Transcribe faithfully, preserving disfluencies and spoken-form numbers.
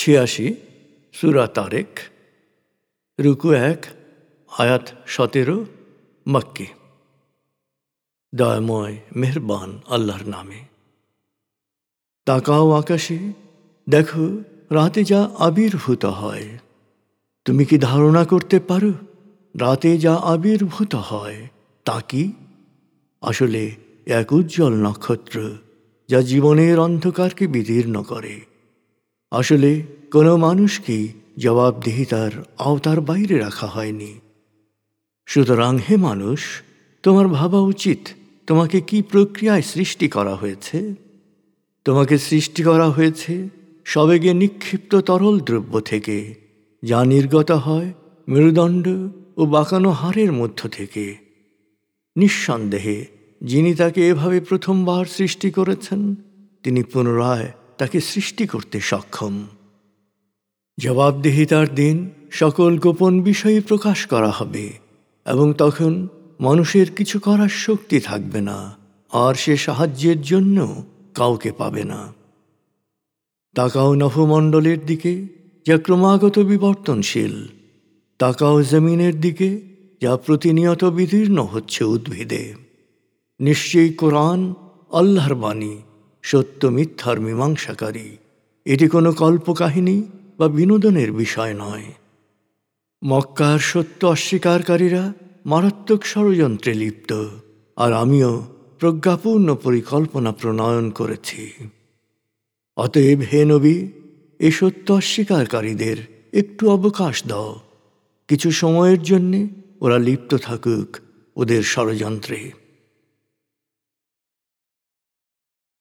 ছিয়াশি সূরা তারেক, রুকু এক, আয়াত সতেরো, মক্কি। দয়াময় মেহেরবান আল্লাহর নামে। তাকাও আকাশে, দেখো রাতে যা আবির্ভূত হয়। তুমি কি ধারণা করতে পারো রাতে যা আবির্ভূত হয় তা কি? আসলে এক উজ্জ্বল নক্ষত্র, যা জীবনের অন্ধকারকে বিদীর্ণ করে। আসলে কোনো মানুষকে জবাবদিহিতার আওতার বাইরে রাখা হয়নি। সুতরাং হে মানুষ, তোমার ভাবা উচিত তোমাকে কি প্রক্রিয়ায় সৃষ্টি করা হয়েছে। তোমাকে সৃষ্টি করা হয়েছে সবেগে নিক্ষিপ্ত তরল দ্রব্য থেকে, যা নির্গত হয় মেরুদণ্ড ও বাঁকানো হাড়ের মধ্য থেকে। নিঃসন্দেহে যিনি তাকে এভাবে প্রথমবার সৃষ্টি করেছেন, তিনি পুনরায় তাকে সৃষ্টি করতে সক্ষম। জবাবদিহিতার দিন সকল গোপন বিষয় প্রকাশ করা হবে, এবং তখন মানুষের কিছু করার শক্তি থাকবে না, আর সে সাহায্যের জন্য কাউকে পাবে না। তাকাও নভমণ্ডলের দিকে, যা ক্রমাগত বিবর্তনশীল। তাকাও জমিনের দিকে, যা প্রতিনিয়ত বিদীর্ণ হচ্ছে উদ্ভিদে। নিশ্চয়ই কোরআন আল্লাহর বাণী, সত্য মিথ্যার মীমাংসাকারী। এটি কোনো কল্পকাহিনী বা বিনোদনের বিষয় নয়। মক্কার সত্য অস্বীকারীরা মারাত্মক ষড়যন্ত্রে লিপ্ত, আর আমিও প্রজ্ঞাপূর্ণ পরিকল্পনা প্রণয়ন করেছি। অতএব হে নবী, এ সত্য অস্বীকারীদের একটু অবকাশ দাও। কিছু সময়ের জন্যে ওরা লিপ্ত থাকুক ওদের ষড়যন্ত্রে।